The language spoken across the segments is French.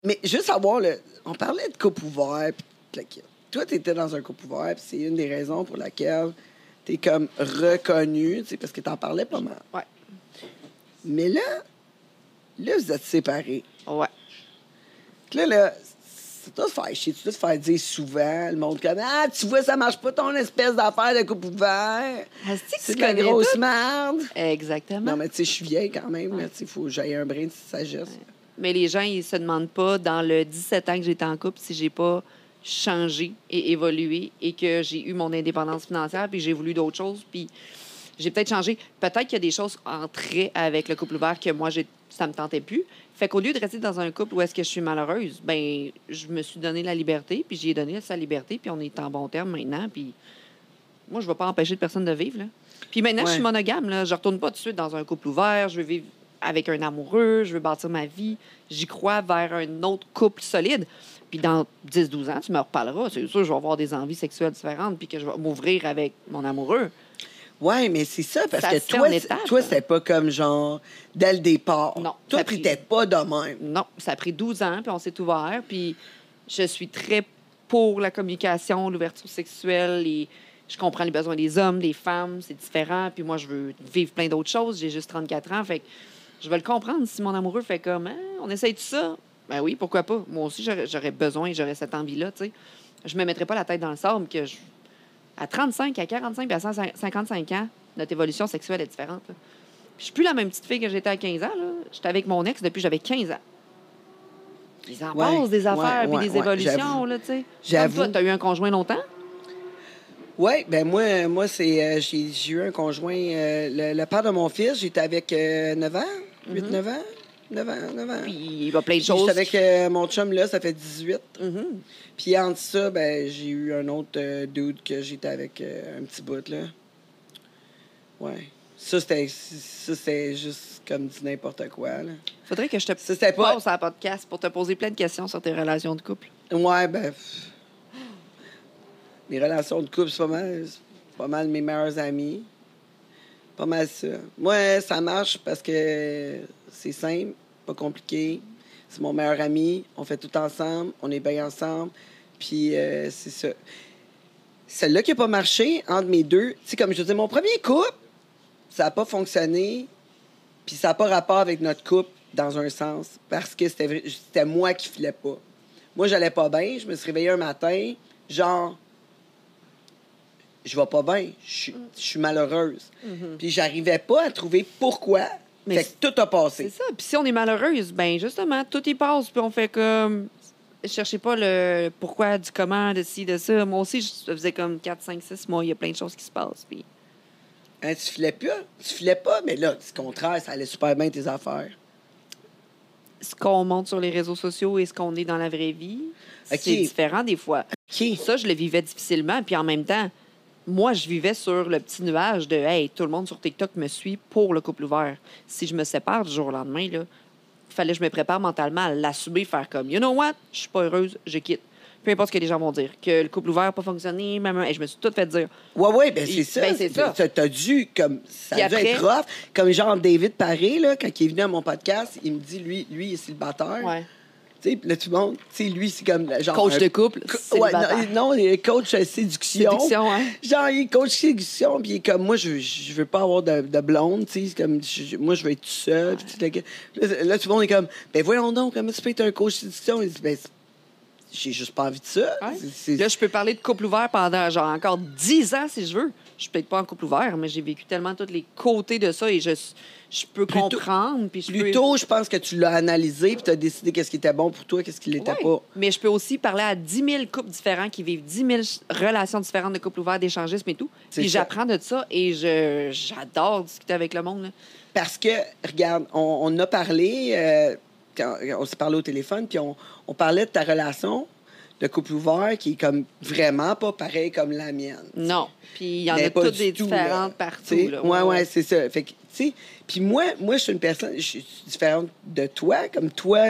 Mais juste savoir, on parlait de couple ouvert. Toi, tu étais dans un couple ouvert, puis c'est une des raisons pour laquelle tu es comme reconnu, parce que tu en parlais pas mal. Ouais. Mais là, vous êtes séparés. Ouais. Là, c'est tout faire chier. Tu dois te faire dire souvent, le monde comme ah, tu vois, ça marche pas ton espèce d'affaire de couple ouvert. C'est de la grosse merde. Exactement. Non, mais tu sais, je suis vieille quand même. Il faut que j'aille un brin de sagesse. Ouais. Mais les gens, ils se demandent pas, dans le 17 ans que j'étais en couple, si j'ai pas changé et évolué et que j'ai eu mon indépendance financière puis j'ai voulu d'autres choses puis j'ai peut-être changé. Peut-être qu'il y a des choses entrées avec le couple ouvert que moi, ça me tentait plus. Fait qu'au lieu de rester dans un couple où est-ce que je suis malheureuse, ben je me suis donné la liberté puis j'y ai donné sa liberté puis on est en bon terme maintenant puis moi, je ne vais pas empêcher de personne de vivre, là. Puis maintenant, je suis monogame, là. Je retourne pas tout de suite dans un couple ouvert. Je veux vivre avec un amoureux. Je veux bâtir ma vie. J'y crois vers un autre couple solide. Puis dans 10-12 ans, tu me reparleras. C'est sûr, je vais avoir des envies sexuelles différentes puis que je vais m'ouvrir avec mon amoureux. Oui, mais c'est ça, parce ça que toi, c'était pas comme genre dès le départ. Non. Toi, tu n'étais pas de même. Non, ça a pris 12 ans, puis on s'est ouvert. Puis je suis très pour la communication, l'ouverture sexuelle. Je comprends les besoins des hommes, des femmes, c'est différent. Puis moi, je veux vivre plein d'autres choses. J'ai juste 34 ans, fait que je vais le comprendre si mon amoureux fait comme on essaye tout ça. Ben oui, pourquoi pas? Moi aussi, j'aurais besoin, j'aurais cette envie-là, tu sais. Je me mettrais pas la tête dans le sable que à 35, à 45, puis à 55 ans, notre évolution sexuelle est différente. Là. Puis je suis plus la même petite fille que j'étais à 15 ans. Là. J'étais avec mon ex depuis que j'avais 15 ans. Ils en passent des affaires puis des évolutions, là, tu sais. J'avoue. Toi, t'as eu un conjoint longtemps? Oui, ben moi c'est j'ai eu un conjoint, le père de mon fils, j'étais avec 9 ans, 8-9 ans. 9 ans. Puis il va plein de choses. J'étais avec mon chum, là, ça fait 18. Mm-hmm. Puis entre ça, ben j'ai eu un autre dude que j'étais avec un petit bout, là. Ouais. Ça, c'était juste comme du n'importe quoi, là. Faudrait que je te passe à la podcast pour te poser plein de questions sur tes relations de couple. Ouais, ben... Mes relations de couple, c'est pas mal mes meilleurs amis. Pas mal ça. Moi, ça marche parce que c'est simple, pas compliqué. C'est mon meilleur ami. On fait tout ensemble. On est bien ensemble. Puis c'est ça. Celle-là qui n'a pas marché entre mes deux, tu sais, comme je dis, mon premier couple, ça n'a pas fonctionné. Puis ça n'a pas rapport avec notre couple dans un sens. Parce que c'était moi qui filais pas. Moi, j'allais pas bien. Je me suis réveillée un matin, genre... Je vais pas bien, je suis malheureuse. Mm-hmm. Puis j'arrivais pas à trouver pourquoi. Mais fait que tout a passé. C'est ça. Puis si on est malheureuse, ben justement, tout y passe. Puis on fait comme... Cherchez pas le pourquoi, du comment, de ci, de ça. Moi aussi, je faisais comme 4, 5, 6 mois. Il y a plein de choses qui se passent. Puis... Hein, tu filais pas? Tu filais pas, mais là, c'est le contraire, ça allait super bien tes affaires. Ce qu'on montre sur les réseaux sociaux et ce qu'on est dans la vraie vie, c'est différent des fois. Ça, je le vivais difficilement. Puis en même temps... Moi, je vivais sur le petit nuage de « Hey, tout le monde sur TikTok me suit pour le couple ouvert. » Si je me sépare du jour au lendemain, là, il fallait que je me prépare mentalement à l'assumer, faire comme « You know what? Je suis pas heureuse, je quitte. » Peu importe ce que les gens vont dire. Que le couple ouvert n'a pas fonctionné, même... Et je me suis tout fait dire. Oui, ben c'est ça. Ben, c'est ça. T'as dû, comme... Ça a dû être rough. Comme genre David Paré, là, quand il est venu à mon podcast, il me dit, lui, il est célibataire. Ouais. Tu sais, là, tout le monde, tu sais, lui, c'est comme genre... Coach de couple, ouais, non, il est coach séduction. Séduction, hein? Genre, il est coach séduction, puis il est comme, moi, je veux pas avoir de blonde, tu sais, comme, moi, je veux être tout seul. Ouais. Là, tout le monde est comme, ben voyons donc, comment tu peux être un coach séduction? Il dit, ben, j'ai juste pas envie de ça. Ouais. Là, je peux parler de couple ouvert pendant, genre, encore 10 ans, si je veux. Je suis peut-être pas en couple ouvert, mais j'ai vécu tellement tous les côtés de ça et je peux comprendre. Puis Plutôt, je pense que tu l'as analysé puis tu as décidé qu'est-ce qui était bon pour toi, qu'est-ce qui l'était pas. Mais je peux aussi parler à 10 000 couples différents qui vivent 10 000 relations différentes de couples ouverts, d'échangisme et tout. Puis j'apprends de ça et j'adore discuter avec le monde. Là. Parce que, regarde, on a parlé, quand on s'est parlé au téléphone, puis on parlait de ta relation de couple ouvert qui est comme vraiment pas pareil comme la mienne. Non. Puis il y en a toutes des différentes partout. Oui, c'est ça. Fait que, tu sais, puis moi, je suis une personne, je suis différente de toi. Comme toi,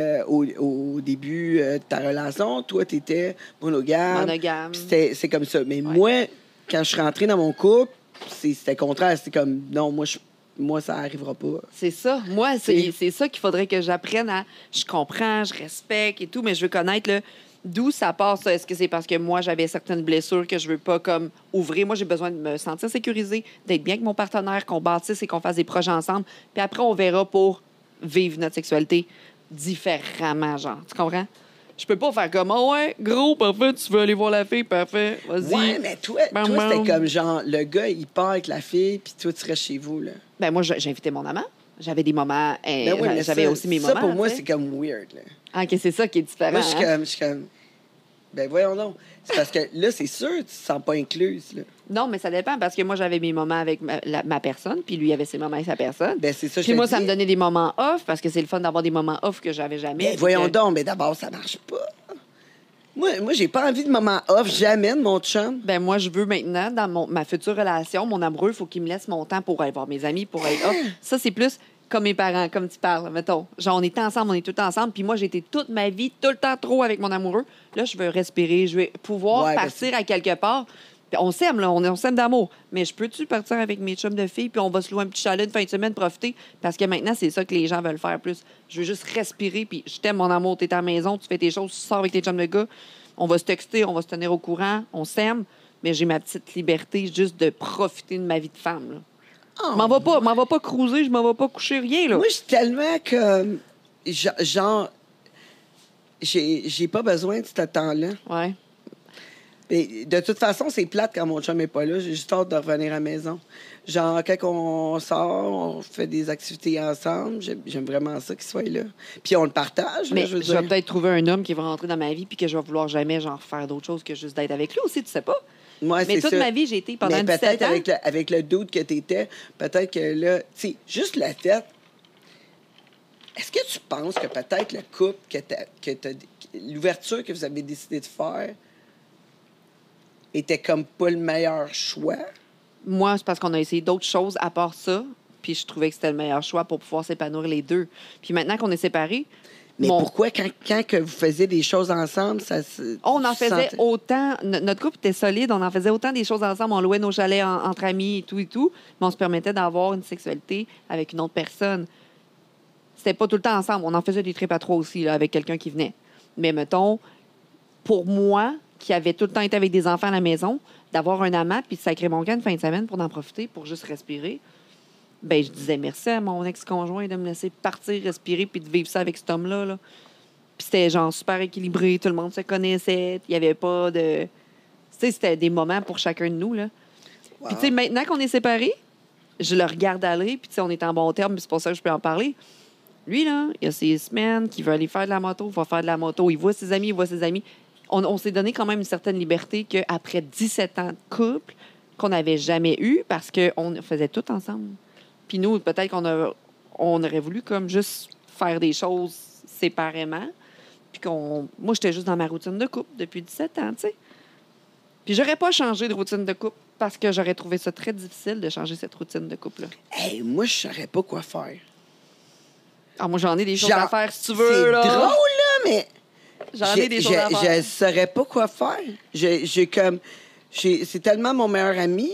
au début de ta relation, toi, tu étais monogame. C'est comme ça. Mais moi, quand je suis rentrée dans mon couple, c'était contraire. C'était comme, non, moi, moi, ça n'arrivera pas. C'est ça. Moi, c'est ça qu'il faudrait que j'apprenne à... Je comprends, je respecte et tout, mais je veux connaître là, d'où ça part, ça. Est-ce que c'est parce que moi, j'avais certaines blessures que je veux pas comme ouvrir? Moi, j'ai besoin de me sentir sécurisée, d'être bien avec mon partenaire, qu'on bâtisse et qu'on fasse des projets ensemble. Puis après, on verra pour vivre notre sexualité différemment, genre. Tu comprends? Je peux pas faire comme, oh ouais, gros, parfait, tu veux aller voir la fille, parfait, vas-y. Ouais, mais toi c'était comme genre, le gars, il part avec la fille, puis toi, tu restes chez vous, là. Ben moi, j'ai invité mon amant. J'avais des moments, Ben oui, mais j'avais aussi mes moments. Ça, pour moi, t'sais. c'est comme weird, là. Ah, OK, c'est ça qui est différent. Moi, je suis comme, ben voyons donc. C'est parce que là, c'est sûr, tu te sens pas incluse, là. Non, mais ça dépend, parce que moi, j'avais mes moments avec ma personne, puis lui avait ses moments avec sa personne. Ben c'est ça, je Puis te moi, dis. ça me donnait des moments off, parce que c'est le fun d'avoir des moments off que j'avais jamais. Ben puis voyons que- donc, mais d'abord, ça marche pas. Moi, j'ai pas envie de moment off, jamais, de mon chum. Ben moi, je veux maintenant, dans ma future relation, mon amoureux, il faut qu'il me laisse mon temps pour aller voir mes amis, pour être off. Ça, c'est plus comme mes parents, comme tu parles, mettons. Genre, on était ensemble, on est tout ensemble, puis moi, j'ai été toute ma vie, tout le temps trop avec mon amoureux. Là, je veux respirer, je veux pouvoir Ouais, ben, partir à quelque part. Puis on s'aime, là, on s'aime d'amour. Mais je peux-tu partir avec mes chums de filles, puis on va se louer un petit chalet une fin de semaine, profiter? Parce que maintenant, c'est ça que les gens veulent faire plus. Je veux juste respirer, puis je t'aime, mon amour, t'es à la maison, tu fais tes choses, tu sors avec tes chums de gars, on va se texter, on va se tenir au courant, on s'aime, mais j'ai ma petite liberté juste de profiter de ma vie de femme, là. Oh, Je m'en vais pas cruiser, je m'en vais pas coucher, rien, là. moi, je suis tellement comme. Genre, j'ai pas besoin de ce temps-là. Ouais. Mais de toute façon, c'est plate quand mon chum n'est pas là. J'ai juste hâte de revenir à la maison. Genre, quand on sort, on fait des activités ensemble. J'aime vraiment ça qu'il soit là. Puis on le partage, Mais là, je veux je vais dire. peut-être trouver un homme qui va rentrer dans ma vie puis que je vais vouloir jamais genre faire d'autre chose que juste d'être avec lui aussi, tu sais pas. Ouais, Mais c'est toute ça. ma vie, j'ai été pendant Mais 17 peut-être ans. avec le doute que tu étais, peut-être que là, tu sais, juste le fait. Est-ce que tu penses que peut-être le couple, l'ouverture que vous avez décidé de faire était comme pas le meilleur choix? Moi, c'est parce qu'on a essayé d'autres choses à part ça, puis je trouvais que c'était le meilleur choix pour pouvoir s'épanouir les deux. Puis maintenant qu'on est séparés, Mais pourquoi, quand que vous faisiez des choses ensemble, ça se. on en tu faisait sentais- autant. Notre couple était solide, on en faisait autant des choses ensemble. On louait nos chalets entre amis et tout, mais on se permettait d'avoir une sexualité avec une autre personne. C'était pas tout le temps ensemble. On en faisait des trips à trois aussi, là, avec quelqu'un qui venait. Mais mettons, pour moi, qui avait tout le temps été avec des enfants à la maison, d'avoir un amant puis de sacrer mon camp une fin de semaine pour en profiter, pour juste respirer, ben je disais merci à mon ex-conjoint de me laisser partir, respirer puis de vivre ça avec cet homme-là. Là. Puis c'était genre super équilibré, tout le monde se connaissait, il n'y avait pas de... Tu sais, c'était des moments pour chacun de nous, là. Wow. Puis tu sais, maintenant qu'on est séparés, je le regarde aller, puis tu sais, on est en bon terme, puis c'est pour ça que je peux en parler. Lui, là, il a ses semaines qu'il veut aller faire de la moto, il va faire de la moto, il voit ses amis, il voit ses amis. On s'est donné quand même une certaine liberté qu'après 17 ans de couple, qu'on n'avait jamais eu parce qu'on faisait tout ensemble. Puis nous, peut-être on aurait voulu comme juste faire des choses séparément. Puis moi, j'étais juste dans ma routine de couple depuis 17 ans, tu sais. Puis j'aurais pas changé de routine de couple parce que j'aurais trouvé ça très difficile de changer cette routine de couple-là. Hey, moi, je saurais pas quoi faire. Ah, moi, j'en ai des choses Genre, à faire, si tu veux, c'est là. drôle, là, mais. J'en ai des choses à Je faire. saurais pas quoi faire. C'est tellement mon meilleur ami.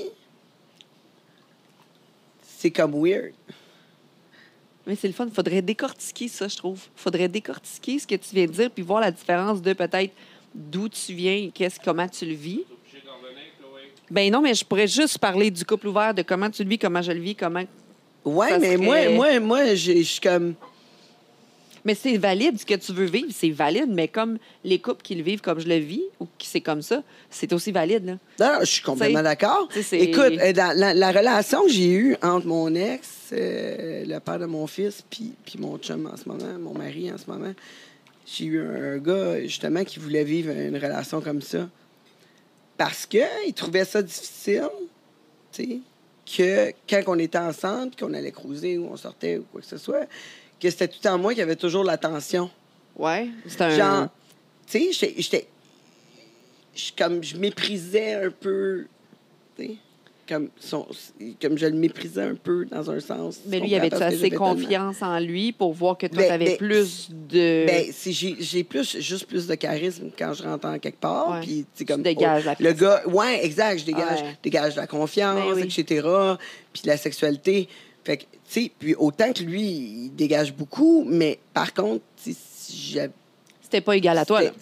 C'est comme weird. Mais c'est le fun. Il faudrait décortiquer ça, je trouve. Il faudrait décortiquer ce que tu viens de dire puis voir la différence de peut-être d'où tu viens, comment tu le vis. Ben non, mais je pourrais juste parler du couple ouvert, de comment tu le vis, comment je le vis, comment... Ouais, Ça mais serait- moi, je suis comme. Mais c'est valide, ce que tu veux vivre, c'est valide, mais comme les couples qui le vivent comme je le vis, ou qui c'est comme ça, c'est aussi valide, là. Non, je suis complètement T'sais, d'accord. t'sais, c'est- Écoute, dans la relation que j'ai eue entre mon ex, le père de mon fils, puis mon chum en ce moment, mon mari en ce moment, j'ai eu un gars, justement, qui voulait vivre une relation comme ça. Parce qu'il trouvait ça difficile, tu sais, que quand on était ensemble, puis qu'on allait cruiser ou on sortait ou quoi que ce soit, que c'était tout le temps moi qui avait toujours l'attention. Ouais, c'est un... Genre, tu sais, je méprisais un peu, tu sais, comme je le méprisais un peu dans un sens. Mais lui, tu comprends, avait-tu parce que assez j'avais tellement- confiance en lui pour voir que toi, Ben, t'avais ben, plus de... Ben, j'ai juste plus de charisme quand je rentre en quelque part. Ouais. Puis, tu sais, Tu comme, dégages la le personne. gars, ouais, exact, je dégage, Ouais. dégage la confiance, Ben oui. etc. Puis la sexualité. Fait que, tu sais, puis autant que lui, il dégage beaucoup, mais par contre, tu sais, si j'avais... C'était pas égal à toi, là.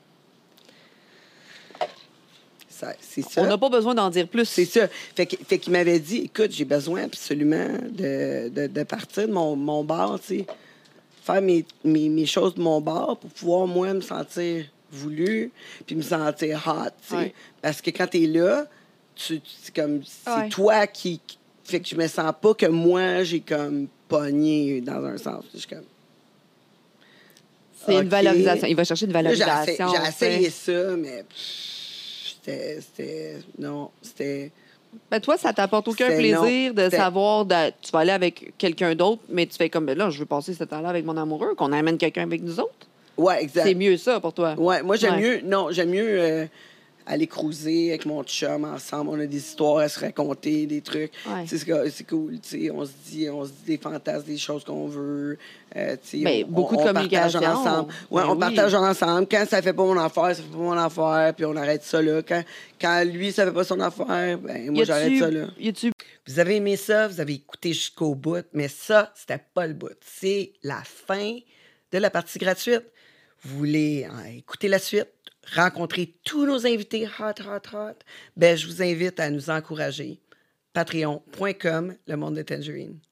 C'est ça. On n'a pas besoin d'en dire plus. C'est ça. Fait qu'il m'avait dit, écoute, j'ai besoin absolument de partir de mon bar, tu sais, faire mes choses de mon bar pour pouvoir, moi, me sentir voulu, puis me sentir hot, tu sais. Ouais. Parce que quand t'es là, c'est Ouais. toi qui... Fait que je me sens pas que moi, j'ai comme pogné dans un sens. Je suis comme... C'est une OK. valorisation. Il va chercher une Là, valorisation. j'ai essayé tu sais. ça, mais c'était... Ben, toi, ça t'apporte aucun C'était plaisir non. de C'était- savoir tu vas aller avec quelqu'un d'autre, mais tu fais comme, ben là, je veux passer ce temps-là avec mon amoureux, qu'on amène quelqu'un avec nous autres. Ouais, exact. C'est mieux ça pour toi. Ouais, moi, j'aime Ouais. mieux... Non, j'aime mieux aller cruiser avec mon chum ensemble. On a des histoires à se raconter, des trucs. Ouais. Tu sais, c'est cool. Tu sais, on se dit des fantasmes, des choses qu'on veut. Tu sais, Ben, beaucoup de on communication. partage ensemble. Ouais, Ben on oui. partage ensemble. Quand ça fait pas mon affaire, ça fait pas mon affaire, puis on arrête ça là. Quand lui, ça fait pas son affaire, ben moi, j'arrête ça là. Y a-tu Vous avez aimé ça, vous avez écouté jusqu'au bout, mais ça, c'était pas le bout. C'est la fin de la partie gratuite. Vous voulez écouter la suite, rencontrer tous nos invités hot, ben je vous invite à nous encourager. Patreon.com, le monde de Tangerine.